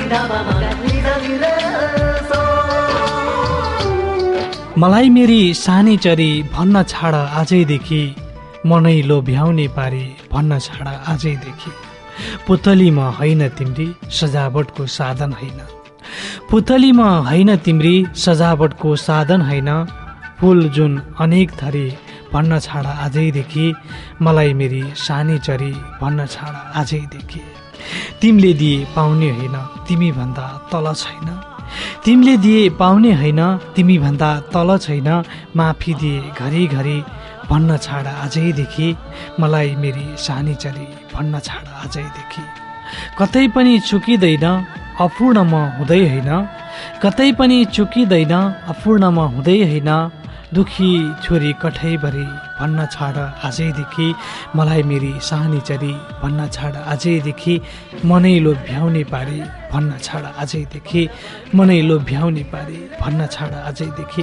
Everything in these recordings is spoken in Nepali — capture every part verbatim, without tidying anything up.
मलाई मेरी सानी चरी भन्न छाड आजैदेखि, मनै लोभ्याउने पारे भन्न छाड आजैदेखि। पुतलीमा होइन तिम्री सजावटको साधन होइन, पुतलीमा होइन तिम्री सजावटको साधन होइन। फुल जुन अनेक थरी भन्न छाड आजैदेखि, मलाई मेरी सानी चरी भन्न छाड आजैदेखि। तिमीले दिए पाउने होइन तिमी भन्दा तल छैन, तिमीले दिए पाउने होइन तिमी भन्दा तल छैन। माफी दिए घरिघरि भन्न छाड आजैदेखि, मलाई मेरी सानी चरी भन्न छाड आजैदेखि। कतै पनि चुकिँदैन अपूर्णमा हुँदै होइन, कतै पनि चुकिँदैन अपूर्णमा हुँदै होइन। दुखी छोरी कठैभरि भन्न छाड आजैदेखि, मलाई मेरी सानी चरी भन्न छाड आजैदेखि। मनै लोभ्याउने पारे भन्न छाड आजैदेखि, मनै लोभ्याउने पारे भन्न छाड आजैदेखि।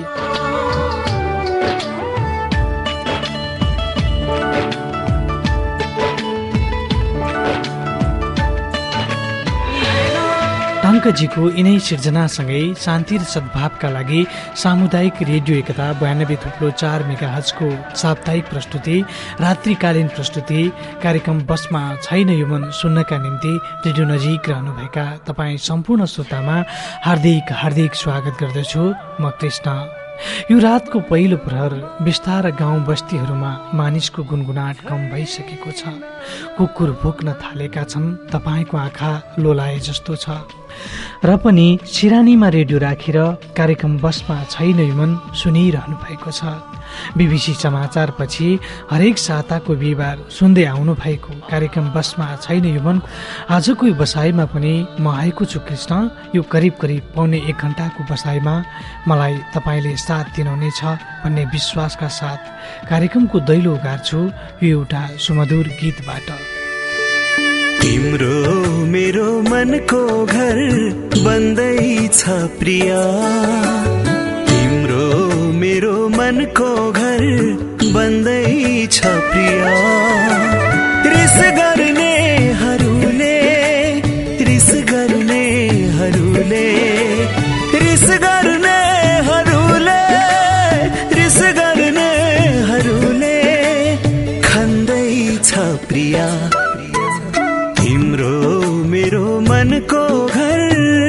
टङ्कजीको यिनै सिर्जनासँगै शान्ति र सद्भावका लागि सामुदायिक रेडियो एकता बयानब्बे थुप्रो चार मेगाहर्जको साप्ताहिक प्रस्तुति, रात्रिकालीन प्रस्तुति कार्यक्रम बसमा छैन यो मन सुन्नका निम्ति रेडियो नजिक रहनुभएका तपाईँ सम्पूर्ण श्रोतामा हार्दिक हार्दिक स्वागत गर्दछु। म कृष्ण। यो रातको पहिलो प्रहर बिस्तार गाउँ बस्तीहरूमा मानिसको गुनगुनाट कम भइसकेको छ। कुकुर भुक्न थालेका छन्, तपाईँको आँखा लोलाए जस्तो छ। र पनि सिरानीमा रेडियो राखेर कार्यक्रम बसमा छैन मन सुनिरहनु भएको छ। बीबीसी समाचार पछि हरेक साताको बिहिबार सुन्दै आउनु भएको कार्यक्रम बसमा छैन मन आजको बसाइमा पनि म आएको छु कृष्ण। यो करिब करिब पौने एक घन्टाको बसाइमा मलाई तपाईँले साथ दिनुहुनेछ भन्ने विश्वासका साथ कार्यक्रमको दैलो उगार्छु यो एउटा सुमधुर गीतबाट। तिम्रो मेरो मनको घर बन्दैछ प्रिया, तिम्रो मेरो मनको घर बन्दैछ प्रिया। रिस गर्नेहरूले रिस गर्नेहरूले रिस गर्नेहरूले रिस गर्नेहरूले खन्दैछ प्रिया। तिम्रो मेरो मनको घर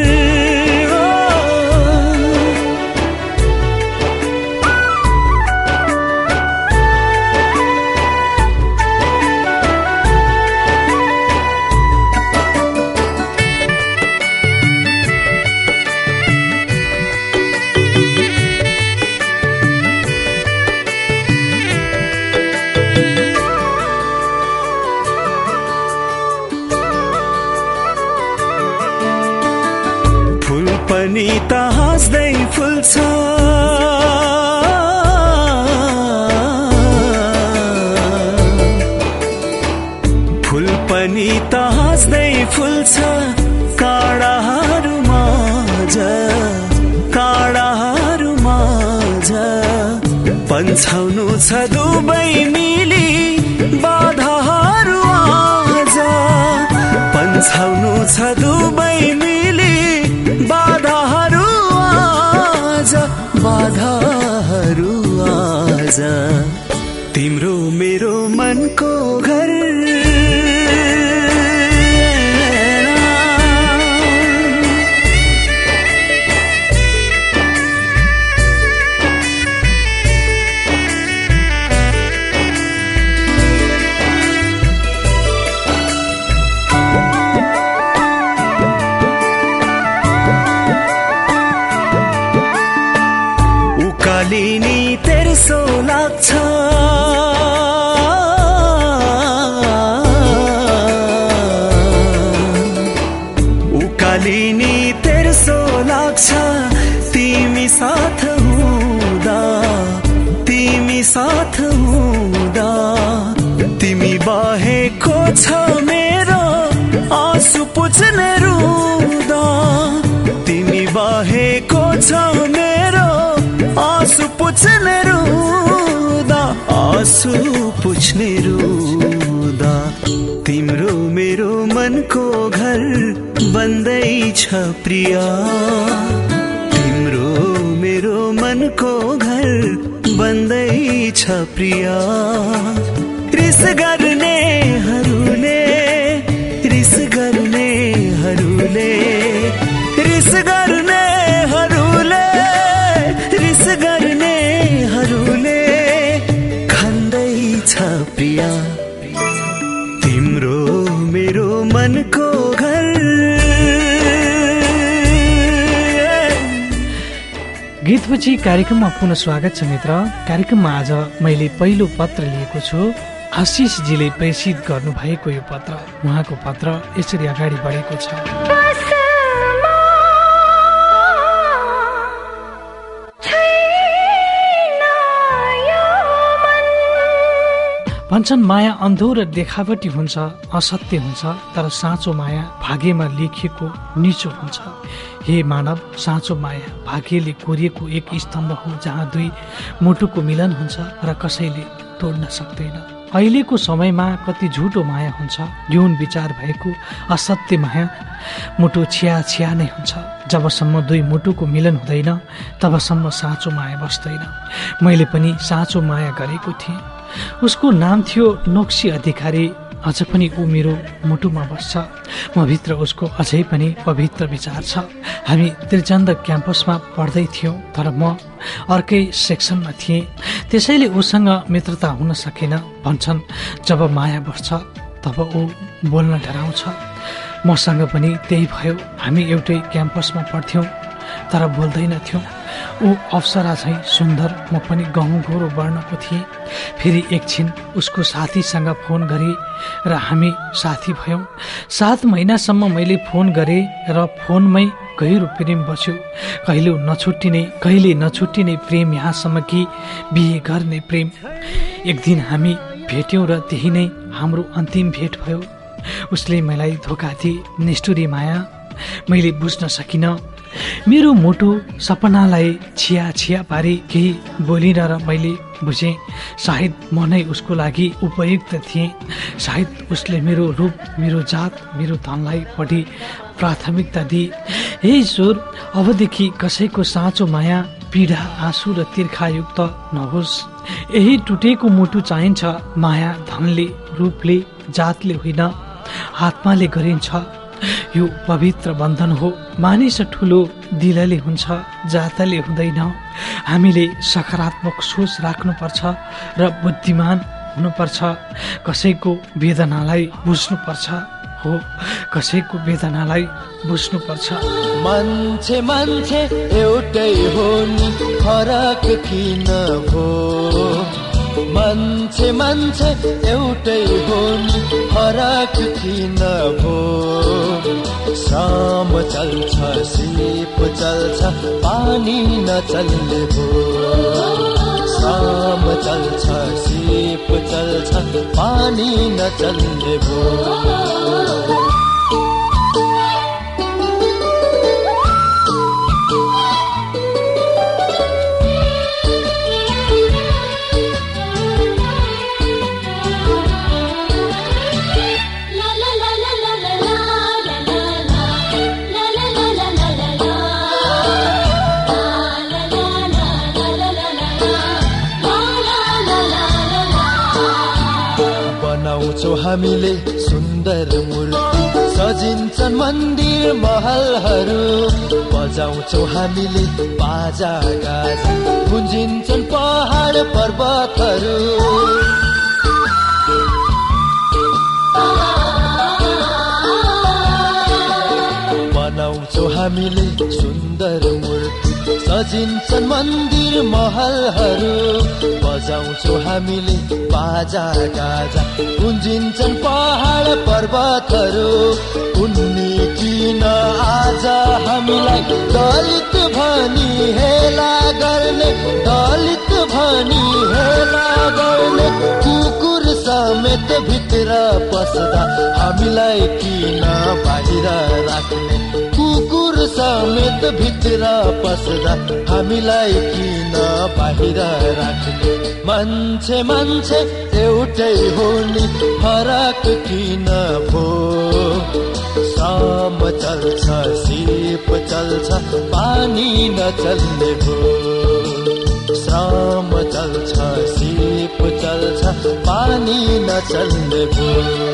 पनि त हाँस्दै फुल्छ, फुल पनि त हाँस्दै फुल्छ। काँडाहरू माझ काँडाहरू माझ पन्छाउनु छ दुबै मिली बाधाहरू आज, पन्छाउनु छ दुबै मिली बाधाहरू आज, बाधाहरू आज। तिम्रो मेरो मनको घर उकालिनी तेर्सो लाग्छ, उकालिनी तेर्सो लाग्छ। तिमी साथ हुँदा तिमी साथ हुँदा तिमी बाहेको छ मेरो आँसु पुछ्ने रुँदा, तिमी बाहेको छ मेरो आँसु पुछ्ने रुँदा, आँसु पुछ्ने रुँदा। तिम्रो मेरो मनको घर बन्दैछ प्रिया तिम्रो मेरो मनको घर बन्दैछ प्रिया रिस गर्नेहरूले रिस गर्नेहरूले रिस गर्नेहरूले रिस गर्नेहरूले खाँदैछ प्रिया तिम्रो मेरो मनको घर। गीतपछि कार्यक्रममा पुनः स्वागत छ मित्र। कार्यक्रममा आज मैले पहिलो पत्र लिएको छु। आशिषजीले प्रेषित गर्नुभएको यो पत्र, उहाँको पत्र यसरी अगाडि बढेको छ। भन्छन् माया अन्धो र देखावटी हुन्छ, असत्य हुन्छ, तर साँचो माया भाग्यमा लेखिएको निचो हुन्छ। हे मानव, साँचो माया भाग्यले कोरिएको एक स्तम्भ हो जहाँ दुई मुटुको मिलन हुन्छ र कसैले तोड्न सक्दैन। अहिलेको समयमा कति झुटो माया हुन्छ, यौन विचार भएको असत्य माया मुटु छिया छिया नै हुन्छ। जबसम्म दुई मुटुको मिलन हुँदैन तबसम्म साँचो माया बस्दैन। मैले पनि साँचो माया गरेको थिएँ। उसको नाम थियो नोक्सी अधिकारी। अझ पनि ऊ मेरो मुटुमा बस्छ। म भित्र उसको अझै पनि पवित्र विचार छ। हामी त्रिचन्द क्याम्पसमा पढ्दै थियौँ, तर म अर्कै सेक्सनमा थिएँ, त्यसैले उसँग मित्रता हुन सकेन। भन्छन् जब माया बढ्छ तब ऊ बोल्न डराउँछ। मसँग पनि त्यही भयो। हामी एउटै क्याम्पसमा पढ्थ्यौँ तर बोल्दैनथ्यौँ। ऊ अप्सरा झैँ सुन्दर, म पनि गहुँ गोरो वर्णको थिएँ। फेरि एकछिन उसको साथीसँग फोन गरेँ र हामी साथी भयौँ। सात महिनासम्म मैले फोन गरेँ र फोनमै गहिरो प्रेम बस्यो। कहिले नछुट्टिने कहिले नछुट्टिने प्रेम, यहाँसम्म कि बिहे गर्ने प्रेम। एक दिन हामी भेट्यौँ र त्यही नै हाम्रो अन्तिम भेट भयो। उसले मलाई धोका दिए, निष्ठुरी माया मैले बुझ्न सकिनँ। मेरो मुटु सपनालाई छिया छिया पारी केही बोलिन र मैले बुझेँ सायद म नै उसको लागि उपयुक्त थिएँ। सायद उसले मेरो रूप, मेरो जात, मेरो धनलाई बढी प्राथमिकता दिए। हे ईश्वर, अबदेखि कसैको साँचो माया पीडा, आँसु र तिर्खायुक्त नहोस्। यही टुटेको मुटु चाहिन्छ। माया धनले, रूपले, जातले होइन, आत्माले गरिन्छ। यो पवित्र बन्धन हो। मानिस ठुलो दिलले हुन्छ, जातले हुँदैन। हामीले सकारात्मक सोच राख्नुपर्छ र बुद्धिमान हुनुपर्छ। कसैको वेदनालाई बुझ्नुपर्छ। हो, कसैको वेदनालाई बुझ्नुपर्छ। मान्छे मान्छे एउटै हो नि, फरक किन भो? मान्छे मान्छे एउटै हो नि, फरक किन भो? श्रम चल्छ, सिप चल्छ, पानी नचल्ने भो। श्रम चल्छ, सिप चल्छ, पानी नचल्ने भो। बनाउँछौ हामीले सुन्दर मूर्ति, सजिन्छन् मन्दिर महलहरू। बजाउँछौ हामीले बाजा गाजा, गुन्जिन्छन् पहाड पर्वतहरू। बनाउँछौ हामीले सुन्दर मूर्ति, सजिन्छन् मन्दिर महलहरू। बजाउँछौ हामीले बाजा गाजा, गुन्जिन्छन् पहाड पर्वतहरू। उन्नी किन आज हामीलाई दलित भनी हेला गर्ने, दलित भनी हेला गर्ने। कुकुर समेत भित्र पस्दा हामीलाई किन बाहिर राख्ने? कुकुर समेत भित्र पस्दा हामीलाई किन बाहिर राख्ने? मान्छे मान्छे एउटै हो नि, फरक किन भो? श्रम चल्छ सिप चल्छ पानी नचल्ने भो श्रम चल्छ सिप चल्छ पानी नचल्ने भो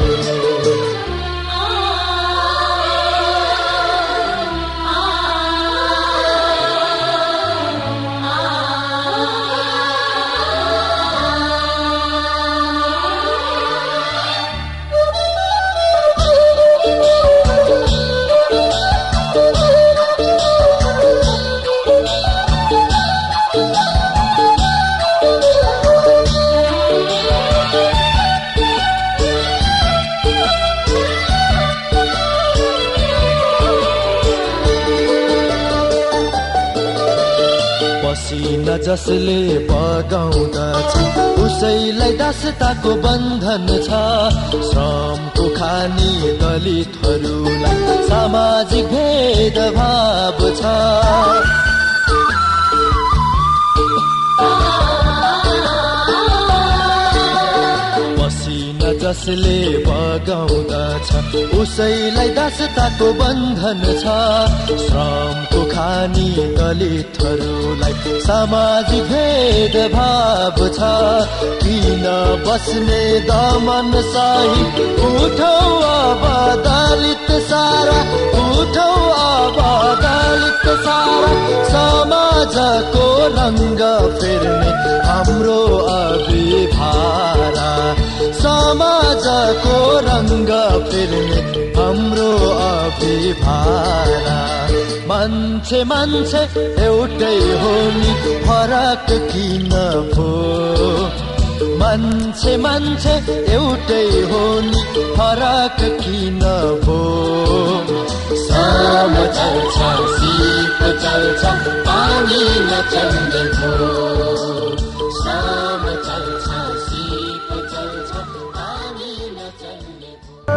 पसिना जसले बगाउँदछ उसैलाई दासताको बन्धन छ श्रमको खानी दलितहरूलाई सामाजिक भेदभाव छ पसिना जसले बगाउँदछ उसैलाई दासताको बन्धन छ श्रमको खानी दलितहरूलाई सामाजिक भेदभाव छ किन बस्ने दमन सही उठौ अब दलित सारा उठौ अब दलित सारा समाजको रङ्ग फेर्ने हाम्रो अभिभारा समाजको रङ्ग फेर्ने हाम्रो अभिभारा मान्छे मान्छे एउटै हो नि फरक किन भो मान्छे मान्छे एउटै हो नि फरक किन भो श्रम चल्छ सिप चल्छ पानी नचल्ने भो श्रम चल्छ सिप चल्छ पानी नचल्ने भो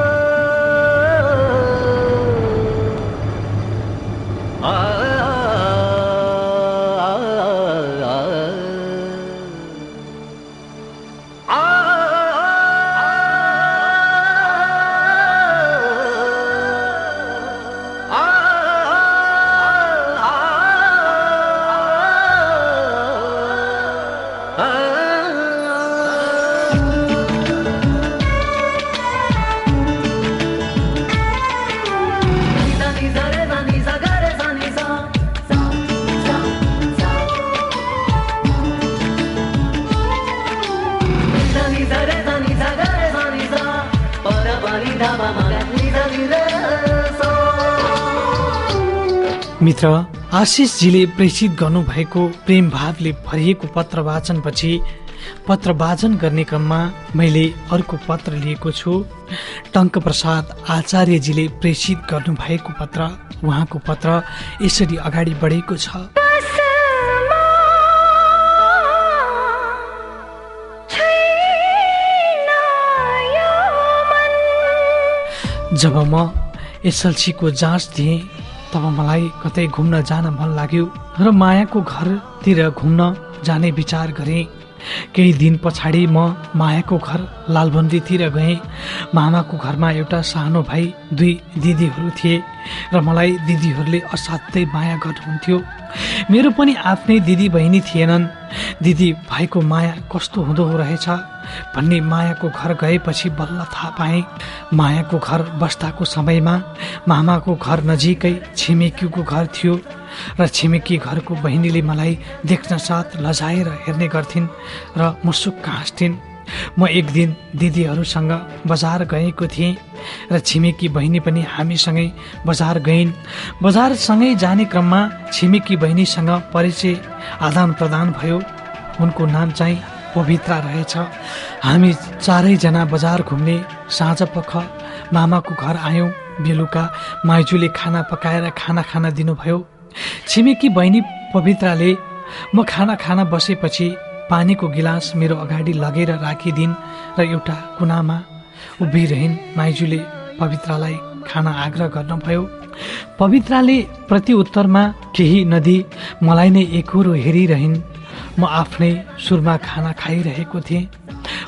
मित्र, आशिषजीले प्रेषित गर्नुभएको प्रेम भावले भरिएको पत्र वाचनपछि पत्र वाचन गर्ने क्रममा मैले अर्को पत्र लिएको छु। टङ्क प्रसाद आचार्यजीले प्रेषित गर्नुभएको पत्र, उहाँको पत्र यसरी अगाडि बढेको छ। जब म एसएलसीको जाँच दिएँ तब मलाई कतै घुम्न जान मन लाग्यो र मायाको घरतिर घुम्न जाने विचार गरेँ। केही दिन पछाडि म मायाको घर लालबन्दीतिर गएँ। मामाको घरमा एउटा सानो भाइ, दुई दिदीहरू थिए र मलाई दिदीहरूले असाध्यै माया गर्नुहुन्थ्यो। मेरो पनि आफ्नै दिदी बहिनी थिएनन्। दिदी भाइको माया कस्तो हुँदो रहेछ भन्ने मायाको घर गएपछि बल्ल थाहा पाएँ। मायाको घर बस्दाको समयमा मामाको घर नजिकै छिमेकीको घर थियो र छिमेकी घरको बहिनीले मलाई देख्न साथ लजाएर हेर्ने गर्थिन् र मुसुक्क हाँस्थिन्। म एक दिन दिदीहरूसँग बजार गएको थिएँ र छिमेकी बहिनी पनि हामीसँगै बजार गइन्। बजारसँगै जाने क्रममा छिमेकी बहिनीसँग परिचय आदान प्रदान भयो। उनको नाम चाहिँ पवित्रा रहेछ। हामी चारैजना बजार घुम्ने साँझ पख मामाको घर आयौँ। बेलुका माइजूले खाना पकाएर खाना खान दिनुभयो। छिमेकी बहिनी पवित्राले म खाना खान बसेपछि पानीको गिलास मेरो अगाडि लगेर राखिदिन् र एउटा कुनामा उभिरहन्। माइजूले पवित्रालाई खाना आग्रह गर्नुभयो। पवित्राले प्रत्युत्तरमा केही नदी मलाई नै एकहोरो हेरिरहन्। म आफ्नै सुरमा खाना खाइरहेको थिएँ।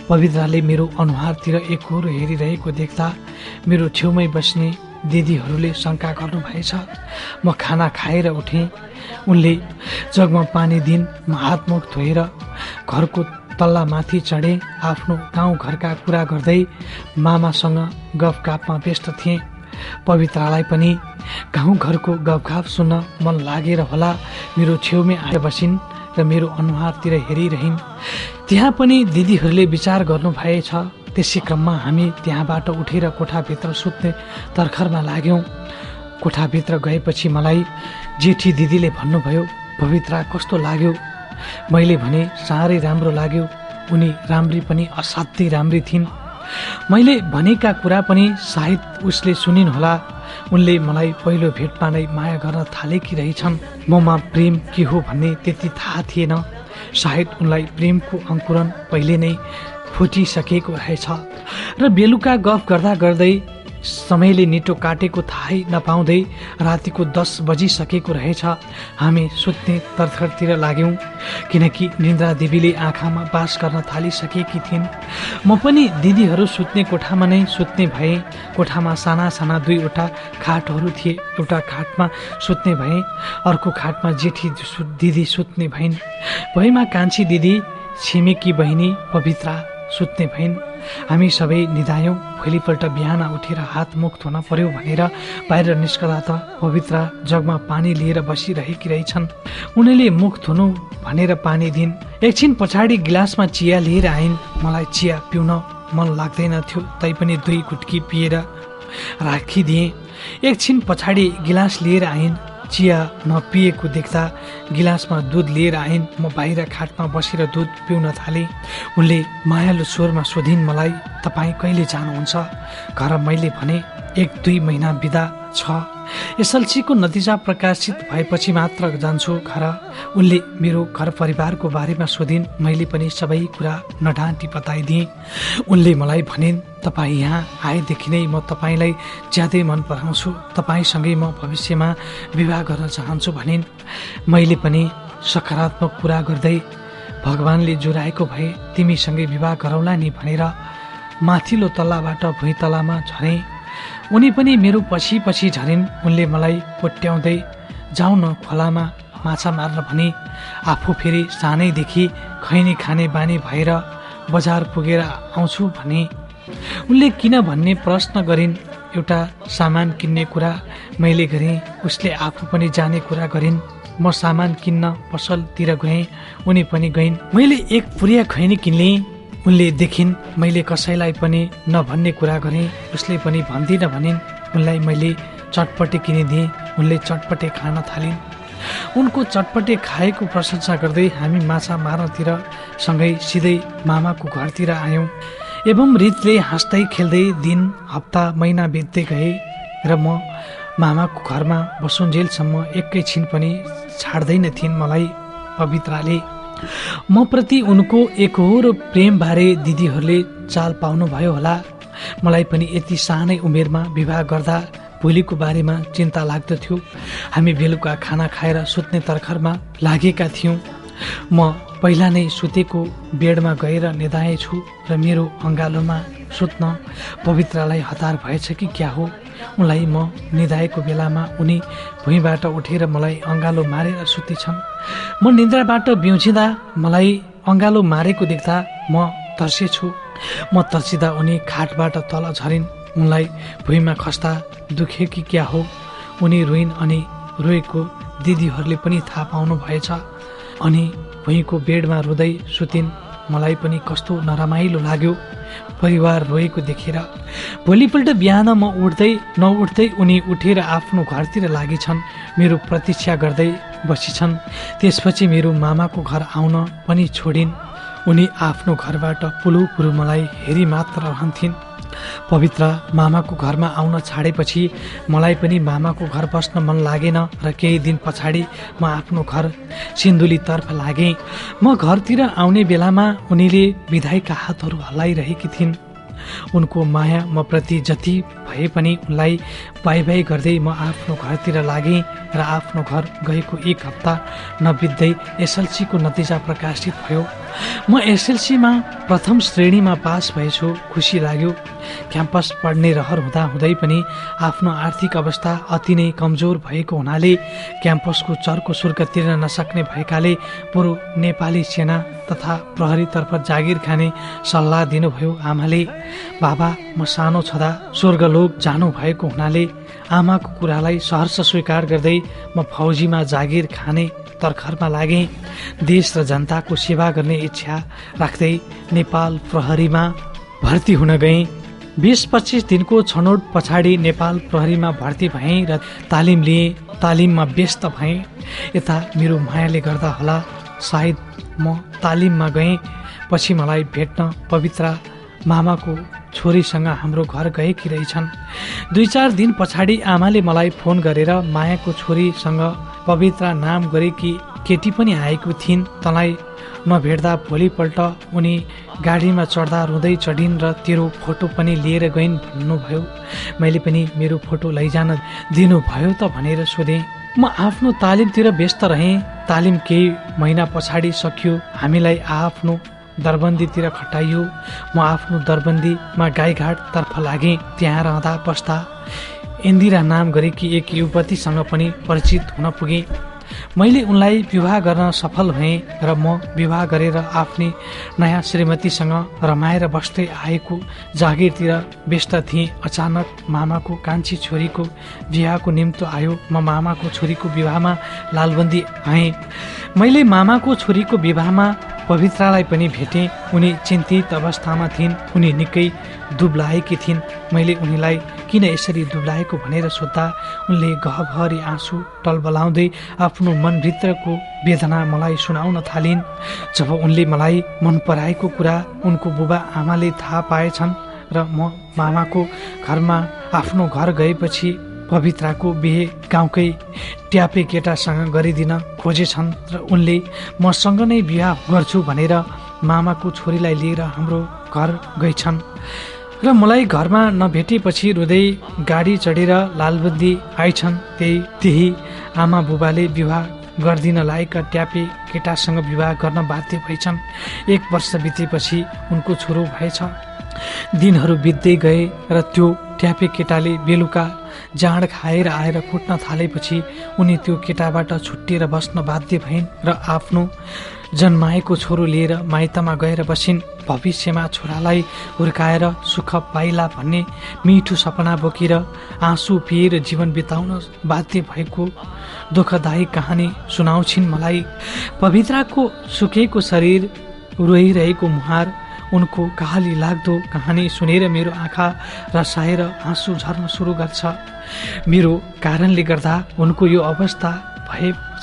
पवित्राले मेरो अनुहारतिर एकहोरो हेरिरहेको देख्दा मेरो छेउमै बस्ने दिदीहरूले शङ्का गर्नुभएछ। म खाना खाएर उठेँ। उनले जगमा पानी दिइन्। म हातमुख धोएर घरको तल्ला माथि चढेँ। आफ्नो गाउँघरका कुरा गर्दै मामासँग गफगाफमा व्यस्त थिएँ। पवित्रालाई पनि गाउँघरको गफगाफ सुन्न मन लागेर होला मेरो छेउमै आएर बसिन् र मेरो अनुहारतिर हेरिरहन्। त्यहाँ पनि दिदीहरूले विचार गर्नुभएछ। त्यसै क्रममा हामी त्यहाँबाट उठेर कोठाभित्र सुत्ने तर्खरमा लाग्यौँ। कोठाभित्र गएपछि मलाई जेठी दिदीले भन्नुभयो, पवित्रा कस्तो लाग्यो? मैले भने साह्रै राम्रो लाग्यो। उनी राम्री पनि असाध्यै राम्री थिइन्। मैले भनेका कुरा पनि सायद उसले सुनिन् होला। उनले मलाई पहिलो भेटमा नै माया गर्न थालेकी रहेछन्। ममा प्रेम के हो भन्ने त्यति थाहा थिएन। सायद उनलाई प्रेमको अङ्कुरण पहिले नै फुटिसकेको रहेछ र बेलुका गफ गर्दा गर्दै समयले निटो काटेको थाहै नपाउँदै रातिको दस बजिसकेको रहेछ। हामी सुत्ने तर्खरतिर लाग्यौँ किनकि निन्द्रा देवीले आँखामा बास गर्न थालिसकेकी थिइन्। म पनि दिदीहरू सुत्ने कोठामा नै सुत्ने भएँ। कोठामा साना साना दुईवटा खाटहरू थिए। एउटा खाटमा सुत्ने भएँ, अर्को खाटमा जेठी दिदी सुत्ने भइन्। भुइँमा कान्छी दिदी, छिमेकी बहिनी पवित्रा सुत्ने भइन्। हामी सबै निधायौँ। भोलिपल्ट बिहान उठेर हात मुख धुन पर्यो भनेर बाहिर निस्कदा त पवित्रा जगमा पानी लिएर बसिरहेकी रहेछन्। उनीले मुख धुनु भनेर पानी दिइन्। एकछिन पछाडि गिलासमा चिया लिएर आइन्। मलाई चिया पिउन मन लाग्दैन थियो, तैपनि दुई गुटकी पिएर राखिदिएँ। एकछिन पछाडि गिलास लिएर आइन्। चिया नपिएको देख्दा गिलासमा दुध लिएर आइन्। म बाहिर खाटमा बसेर दुध पिउन थालेँ। उनले मायालु स्वरमा सोधिन् मलाई, तपाईँ कहिले जानुहुन्छ घर? मैले भने एक दुई महिना बिदा छ। एसएलसीको नतिजा प्रकाशित भएपछि मात्र जान्छु घर। उनले मेरो घर परिवारको बारेमा सोधिन्। मैले पनि सबै कुरा नढाँटी बताइदिएँ। उनले मलाई भनिन्, तपाईँ यहाँ आएदेखि नै म तपाईँलाई ज्यादै मन पराउँछु। तपाईँसँगै म भविष्यमा विवाह गर्न चाहन्छु भनिन्। मैले पनि सकारात्मक कुरा गर्दै भगवानले जुराएको भए तिमीसँगै विवाह गरौँला नि भनेर माथिल्लो तल्लाबाट भुइँ तल्लामा झरेँ। उनी पनि मेरो पछि पछि झरिन्। उनले मलाई कोट्याउँदै जाउँ न खोलामा माछा मार्न भनी आफू फेरि सानैदेखि खैनी खाने बानी भएर बजार पुगेर आउँछु भने। उनले किन भन्ने प्रश्न गरिन्। एउटा सामान किन्ने कुरा मैले गरेँ, उसले आफू पनि जाने कुरा गरिन्। म सामान किन्न पसलतिर गएँ, उनी पनि गइन्। मैले एक पुरिया खैनी किन्लेँ। उनले देखिन् मैले कसैलाई पनि नभन्ने कुरा गरेँ, उसले पनि भन्दिनँ भनिन्। उनलाई मैले चटपटे किनिदिएँ। उनले चटपटे खान थालिन्। उनको चटपटे खाएको प्रशंसा गर्दै हामी माछा मार्नतिर सँगै सिधै मामाको घरतिर आयौँ। एवं रितले हाँस्दै खेल्दै दिन हप्ता महिना बित्दै गए र म मामाको घरमा बसुन्जेलसम्म एकैछिन पनि छाड्दैन थिइन् मलाई पवित्राले। म प्रति उनको एकहोरो प्रेमबारे दिदीहरूले चाल पाउनुभयो होला। मलाई पनि यति सानै उमेरमा विवाह गर्दा भोलिको बारेमा चिन्ता लाग्दथ्यो। हामी बेलुका खाना खाएर सुत्ने तर्खरमा लागेका थियौँ। म पहिला नै सुतेको बेडमा गएर निधाएछु र मेरो अँगालोमा सुत्न पवित्रालाई हतार भएछ कि क्या हो। उनलाई म निधाएको बेलामा उनी भुइँबाट उठेर मलाई अँगालो मारेर सुतेछन्। म निद्राबाट बिउजिँदा मलाई अँगालो मारेको देख्दा म तर्सेछु। म तर्सिँदा उनी खाटबाट तल झरिन्। उनलाई भुइँमा खस्दा दुखे कि क्या हो। उनी रोइन् अनि रोएको दिदीहरूले पनि थाहा पाउनु भएछ अनि भुइँको बेडमा रुँदै सुतिन्। मलाई पनि कस्तो नरमाइलो लाग्यो परिवार रोएको देखेर। भोलिपल्ट बिहान म उठ्दै नउठ्दै उनी उठेर आफ्नो घरतिर लागेछन्। मेरो प्रतीक्षा गर्दै बसिछन्। त्यसपछि मेरो मामाको घर आउन पनि छोडिन्। उनी आफ्नो घरबाट पुलु पुरु मलाई हेरी मात्र रहन्थिन्। पवित्र मामाको घरमा आउन छाडेपछि मलाई पनि मामाको घर बस्न मन लागेन र केही दिन पछाडि म आफ्नो घर सिन्धुलीतर्फ लागेँ। म घरतिर आउने बेलामा उनीले बिदाईका हातहरू हल्लाइरहेकी थिइन्। उनको माया म प्रति जति भए पनि उनलाई बाई बाई गर्दै म आफ्नो घरतिर लागेँ र आफ्नो घर गएको एक हप्ता नबित्दै एसएलसीको नतिजा प्रकाशित भयो। म एसएलसीमा प्रथम श्रेणीमा पास भएछु, खुसी लाग्यो। क्याम्पस पढ्ने रहर हुँदा हुँदै पनि आफ्नो आर्थिक अवस्था अति नै कमजोर भएको हुनाले क्याम्पसको चर्को शुल्क तिर्न नसक्ने भएकाले बरु नेपाली सेना तथा प्रहरीतर्फ जागिर खाने सल्लाह दिनुभयो आमाले। बाबा म सानो छँदा स्वर्गलोक जानु भएको हुनाले आमाको कुरालाई सहर्ष स्वीकार गर्दै म फौजीमा जागिर खाने तर्खरमा लागेँ। देश र जनताको सेवा गर्ने इच्छा राख्दै नेपाल प्रहरीमा भर्ती हुन गएँ। बिस पच्चिस दिनको छनौट पछाडि नेपाल प्रहरीमा भर्ती भएँ र तालिम लिएँ। तालिममा व्यस्त भएँ। यता मेरो मायाले गर्दा होला सायद म तालिममा गएँ। पछि मलाई भेट्न पवित्रा मामाको छोरीसँग हाम्रो घर गएकी रहेछन्। दुई चार दिन पछाडि आमाले मलाई फोन गरेर मायाको छोरीसँग पवित्रा नाम गरेकी केटी पनि आएको थिइन्, तँलाई नभेट्दा भोलिपल्ट उनी गाडीमा चढ्दा रुँदै चढिन् र तेरो फोटो पनि लिएर गइन् भन्नुभयो। मैले पनि मेरो फोटो लैजान दिनुभयो त भनेर सोधेँ। म आफ्नो तालिमतिर व्यस्त रहेँ। तालिम केही महिना पछाडि सकियो। हामीलाई आफ्नो दरबन्दीतिर खटाइयो। म आफ्नो दरबन्दीमा गाईघाटतर्फ लागेँ। त्यहाँ रहँदा बस्दा इन्दिरा नाम गरेकी एक युवतीसँग पनि परिचित हुन पुगेँ। मैले उनलाई विवाह गर्न सफल भएँ र म विवाह गरेर आफ्नी नयाँ श्रीमतीसँग रमाएर बस्दै आएको जागिरतिर व्यस्त थिएँ। अचानक मामाको कान्छी छोरीको विवाहको निम्तो आयो। म मामाको छोरीको विवाहमा लालबन्दी आएँ। मैले मामाको छोरीको विवाहमा पवित्रालाई पनि भेटेँ। उनी चिन्तित अवस्थामा थिइन्। उनी निकै दुब्लाएकी थिइन्। मैले उनीलाई किन यसरी दुब्लाएको भनेर सोद्धा उनले गहभरि आँसु टलबलाउँदै आफ्नो मनभित्रको वेदना मलाई सुनाउन थालिन्। जब उनले मलाई मन पराएको कुरा उनको बुबा आमाले थाहा पाएछन् र म मामाको घरमा आफ्नो घर गएपछि पवित्राको बिहे गाउँकै ट्यापे केटासँग गरिदिन खोजेछन् र उनले मसँग नै बिहा गर्छु भनेर मामाको छोरीलाई लिएर हाम्रो घर गएछन् र मलाई घरमा नभेटेपछि रुँदै गाडी चढेर लालबन्दी आइछन्। त्यही त्यही आमा बुबाले विवाह गर्दिन लागेका ट्यापे केटासँग विवाह गर्न बाध्य भएछन्। एक वर्ष बितेपछि उनको छोरो भएछ। दिनहरू बित्दै गए र त्यो ट्यापे केटाले बेलुका जाँड खाएर आएर कुट्न थालेपछि उनी त्यो केटाबाट छुट्टिएर बस्न बाध्य भइन् र आफ्नो जन्माएको छोरो लिएर माइतमा गएर बसिन्। भविष्यमा छोरालाई हुर्काएर सुख पाइला भन्ने मिठो सपना बोकेर आँसु पिएर जीवन बिताउन बाध्य भएको दुःखदायी कहानी सुनाउँछिन् मलाई। पवित्राको सुकेको शरीर, रोइरहेको मुहार, उनको कहाली लाग्दो कहानी सुनेर मेरो आँखा रसाएर आँसु झर्न सुरु गर्छ। मेरो कारणले गर्दा उनको यो अवस्था भएछ।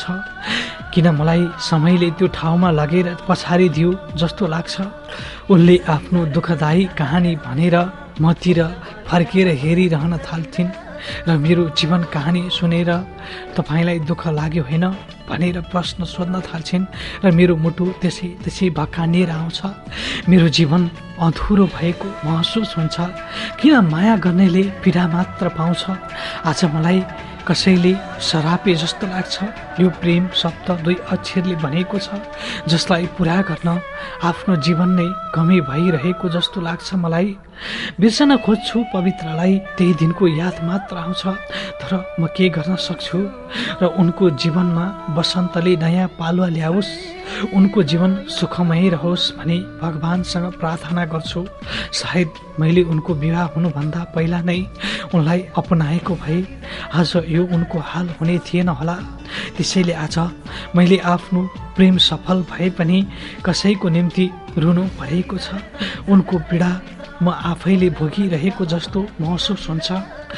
किन मलाई समयले त्यो ठाउँमा लगेर पछारिदियो जस्तो लाग्छ। उनले आफ्नो दुःखदायी कहानी भनेर मतिर फर्केर हेरिरहन थाल्थिन् र मेरो जीवन कहानी सुनेर तपाईँलाई दुःख लाग्यो होइन भनेर प्रश्न सोध्न थाल्छिन् र मेरो मुटु त्यसै त्यसै भक्कानिएर आउँछ। मेरो जीवन अधुरो भएको महसुस हुन्छ। किन माया गर्नेले पीडा मात्र पाउँछ। आज मलाई कसैले सरापे जस्तो लाग्छ। यो प्रेम शब्द दुई अक्षरले बनेको छ जसलाई पुरा गर्न आफ्नो जीवन नै कमी भइरहेको जस्तो लाग्छ मलाई। बिर्सन खोज्छु पवित्रालाई, त्यही दिनको याद मात्र आउँछ। तर म के गर्न सक्छु र उनको जीवनमा वसन्तले नयाँ पालुवा ल्याओस्, उनको जीवन सुखमय रहोस् भनी भगवानसँग प्रार्थना गर्छु। सायद मैले उनको विवाह हुनुभन्दा पहिला नै उनलाई अपनाएको भए आज यो उनको हाल हुने थिएन होला। त्यसैले आज मैले आफ्नो प्रेम सफल भए पनि कसैको निम्ति रुनु परेको छ। उनको पीडा म आफैले भोगिरहेको जस्तो महसुस हुन्छ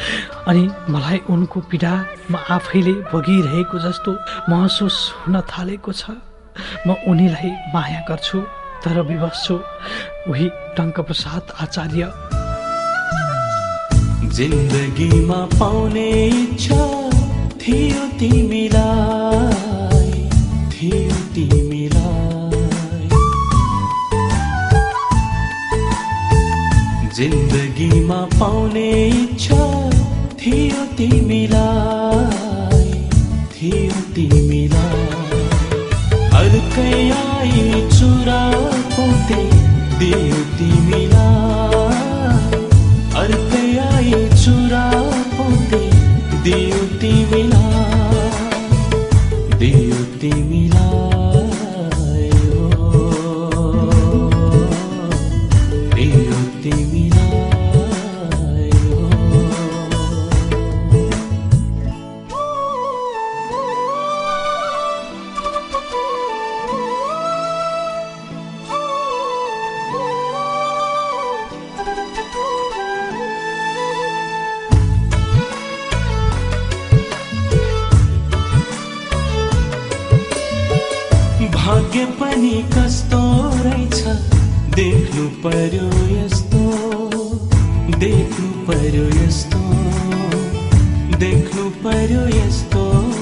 अनि मलाई उनको पीडा म आफैले भोगिरहेको जस्तो महसुस हुन थालेको छ। म उनीलाई माया गर्छु तर विवश छु। उही टङ्कप्रसाद आचार्य। जिन्दगीमा पाउने इच्छा थियो तिमीलाई, थियो तिमीलाई। जिन्दगीमा पाउने इच्छा थियो तिमीलाई, थियो तिमीलाई। अर्का अर्कै आई चुरा पोते दियो तिमीलाई अर्कै आई चुरा पोते दियो तिमीलाई दियो तिमीलाई दियो तिमीलाई भाग्य पनि कस्तो रहेछ देख्नु पर्यो यस्तो देख्नु पर्यो यस्तो देख्नु पर्यो यस्तो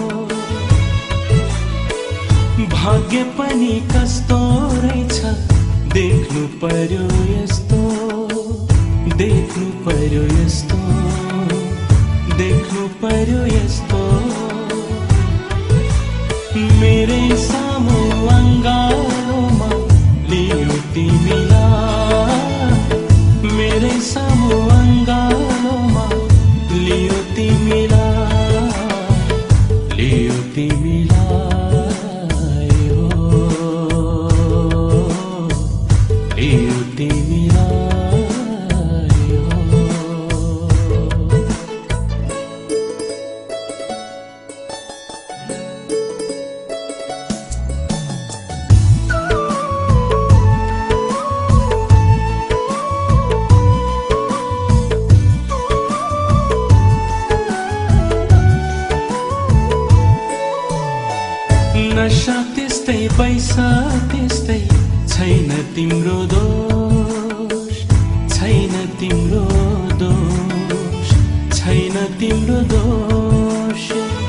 भाग्य पनि कस्तो रहेछ देख्नु पर्यो यस्तो देख्नु पर्यो यस्तो देख्नु पर्यो यस्तो मेरै सामु अङ्गालोमा लियो तिमीलाई मेरै सामु अङ्गालोमा लियो तिमीलाई लियो तिमीलाई हो लियो तिमीलाई हो नशा त्यस्तै पैसा त्यस्तै छैन तिम्रो दोष छैन तिम्रो दोष छैन तिम्रो दोष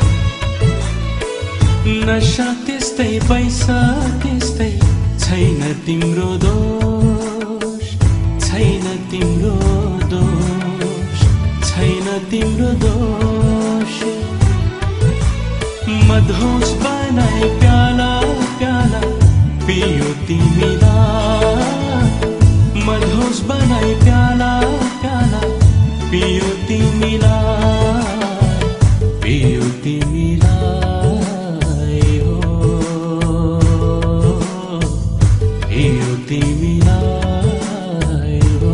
नशा त्यस्तै पैसा त्यस्तै छैन तिम्रो दोष छैन तिम्रो दोष छैन तिम्रो दोष मधोस बनाई प्याला प्याला पियो तिमीलाई मधोस बनाई प्याला प्याला पियो तिमीलाई पियो तिमीलाई हो पियो तिमीलाई हो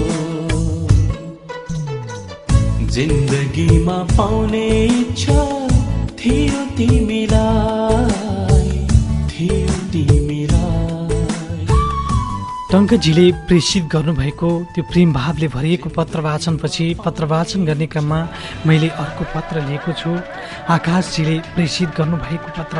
जिन्दगीमा पाउने इच्छा थियो तिमीलाई थियो तिमीलाई टङ्कजीले प्रेषित गर्नुभएको त्यो प्रेम भावले भरिएको पत्र वाचनपछि पत्र वाचन गर्ने क्रममा मैले अर्को पत्र लिएको छु आकाशजीले प्रेषित गर्नुभएको पत्र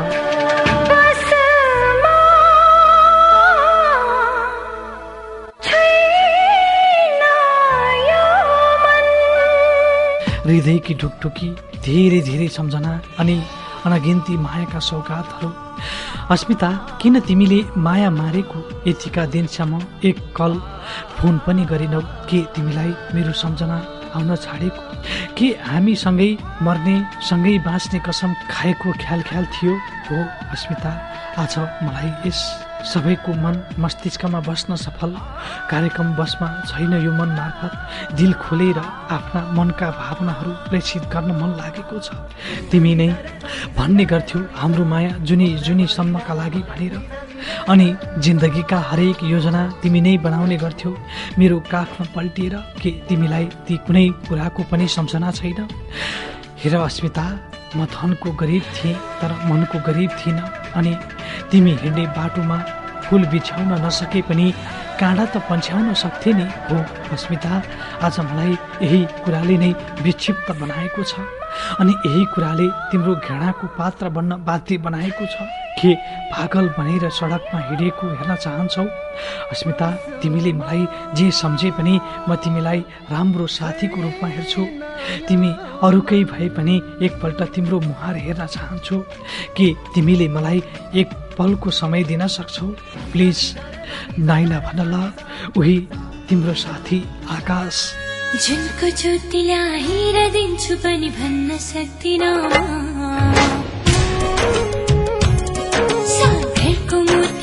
हृदयकी ढुकढुकी धेरै धेरै सम्झना अनि अनगिन्ती मायाका सौगातहरू अस्मिता किन तिमीले माया मारेको यतिका दिनसम्म एक कल फोन पनि गरेनौ के तिमीलाई मेरो सम्झना आउन छाडेको के हामी सँगै मर्ने सँगै बाँच्ने कसम खाएको ख्याल ख्याल थियो हो अस्मिता आज मलाई यस सबैको मन मस्तिष्कमा बस्न सफल कार्यक्रम बसमा छैन यो मन मार्फत दिल खोलेर आफ्ना मनका भावनाहरू प्रेषित गर्न मन लागेको छ तिमी नै भन्ने गर्थ्यौ हाम्रो माया जुनी जुनीसम्मका लागि भनेर अनि जिन्दगीका हरेक योजना तिमी नै बनाउने गर्थ्यौ मेरो काखमा पल्टिएर के तिमीलाई ती कुनै कुराको पनि सम्झना छैन हेर अस्मिता म धनको गरिब थिएँ तर मनको गरिब थिइनँ अनि तिमी हिँड्ने बाटोमा फुल बिछ्याउन नसके पनि काँडा त पन्छ्याउन सक्थे नि हो अस्मिता आज मलाई यही कुराले नै विक्षिप्त बनाएको छ अनि यही कुराले तिम्रो घृणाको पात्र बन्न बाध्य बनाएको छ के पागल भनेर सडकमा हिँडेको हेर्न चाहन्छौ अस्मिता तिमीले मलाई जे सम्झे पनि म तिमीलाई राम्रो साथीको रूपमा हेर्छु तिमी अरूकै भए पनि एकपल्ट तिम्रो मुहार हेर्न चाहन्छु के तिमीले मलाई एक पलको समय दिन सक्छौ प्लिज नाइला भन ल उही तिम्रो साथी आकाश जुनको ज्योतिलाई हेरिदिन्छु पनि भन्न सक्दिन सागरको मुटु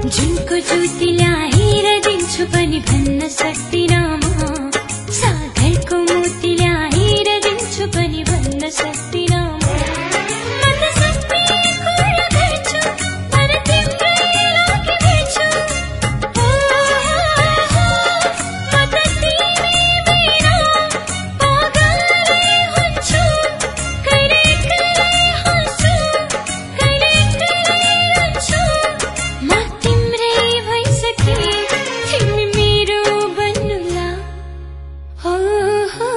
जुनको ज्योति ल्याएर दिन्छु पनि भन्न सक्दिनँ म सागरको मोती ल्याएर दिन्छु पनि भन्न सक्दिनँ म म त सबै कुरा गर्छु तर तिम्रै लागि भेट्छु हो म त तिमी बिना पागलै हुन्छु कहिले एक्लै हाँस्छु कहिले एक्लै रुन्छु म तिम्रै भइसकेँ तिमी मेरो बन्नुला हो हो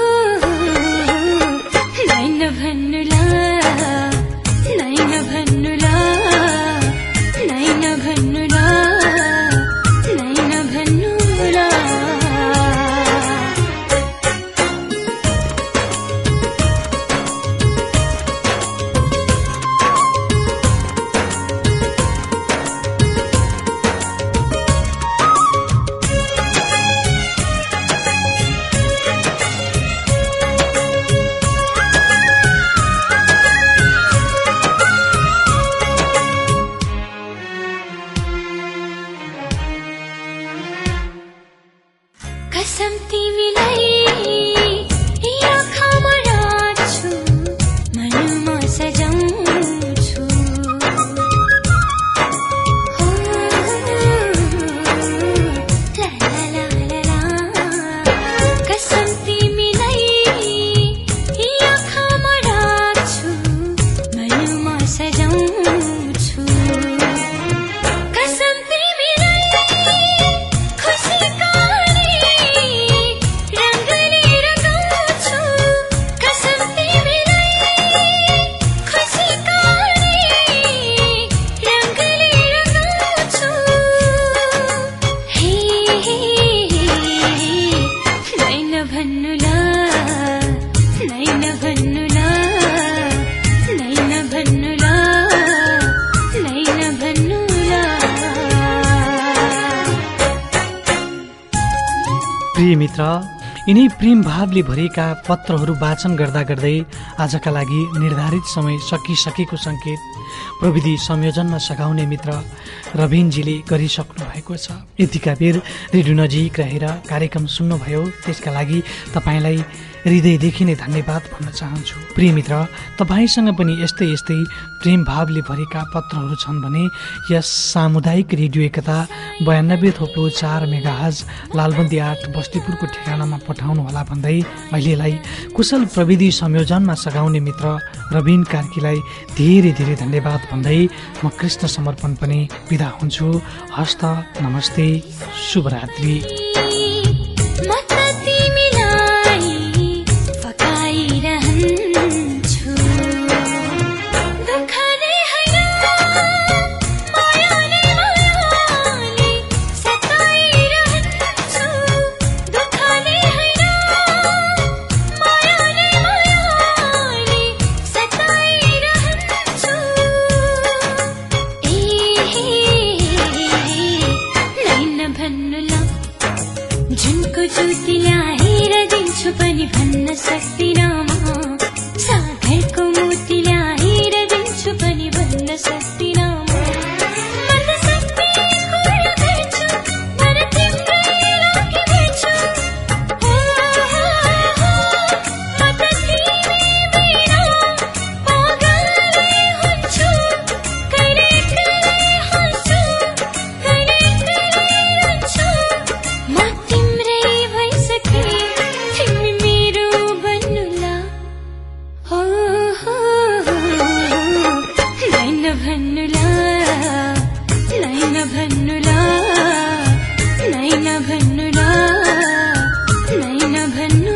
नाइ नभन्नुला नाइ नभन्नुला नाइ नभन्नुला नाइ नभन्नुला कसम तिमीलाई आँखामा राख्छु मनमा सजाउँछु हो ला ला ला ला ला कसम तिमीलाई आँखामा राख्छु मनमा सजाउँछु कसम तिमीलाई खुसीका रङ्गले रङ्गाउँछु कसम तिमीलाई खुसीका रङ्गले रङ्गाउँछु हे नाइ नभन्नुला नाइ नभन्नुला नाइ नभन्नुला नाइ नभन्नुला प्रिय मित्र, यिनै प्रेम भावले भरिएका पत्रहरू वाचन गर्दा गर्दै आजका लागि निर्धारित समय सकिसकेको सङ्केत प्रविधि संयोजनमा सघाउने मित्र रविनजीले गरिसक्नु भएको छ। यतिका बेर रेडियो नजिक रहेर कार्यक्रम सुन्नुभयो त्यसका लागि तपाईँलाई हृदयदेखि नै धन्यवाद भन्न चाहन्छु। प्रिय मित्र, तपाईँसँग पनि यस्तै यस्तै प्रेम भावले भरेका पत्रहरू छन् भने यस सामुदायिक रेडियो एकता बयानब्बे थोप्लो चार मेगाहज लालबन्दी आठ बस्तीपुरको ठेगानामा पठाउनुहोला भन्दै अहिलेलाई कुशल प्रविधि संयोजनमा सघाउने मित्र रविन कार्कीलाई धेरै धेरै धन्यवाद भन्दै म कृष्ण समर्पण पनि बिदा हुन्छु। हस्त नमस्ते, शुभरात्रि। म त तिमीलाई फकाइरहन्छु दुःखले होइन मायाले मायाले सताइरहन्छु दुःखले होइन मायाले मायाले सताइरहन्छु ए नाइ नभन्नुला जुनको ज्योति ल्याएर दिन्छु पनि भन्न सक्दिनँ म सागरको मोती ल्याएर दिन्छु पनि भन्न सक्दिनँ म म त सबै कुरा गर्छु तर तिम्रै लागि भेट्छु हो म त तिमी बिना पागलै हुन्छु कहिले एक्लै हाँस्छु कहिले एक्लै रुन्छु म तिम्रै भइसकेँ तिमी मेरो बन्नुला हो हो नाइ नभन्नुला नाइ नभन्नुला नाइ नभन्नुला नाइ नभन्नु